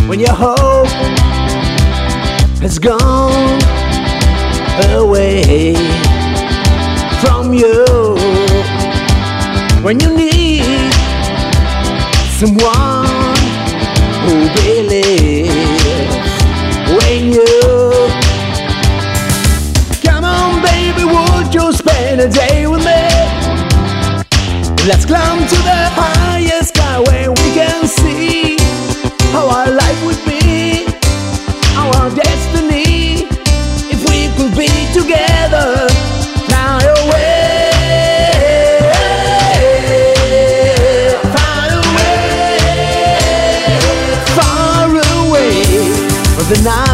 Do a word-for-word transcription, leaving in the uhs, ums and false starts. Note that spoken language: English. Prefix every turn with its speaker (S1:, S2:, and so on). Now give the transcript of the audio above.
S1: when your hope has gone away from you, when you need someone who believes, when you come on baby, would you spend a day with me? Let's climb to the highest sky where we can see how our life would be, our destiny, if we could be together. Fly away, far away, far away, but the night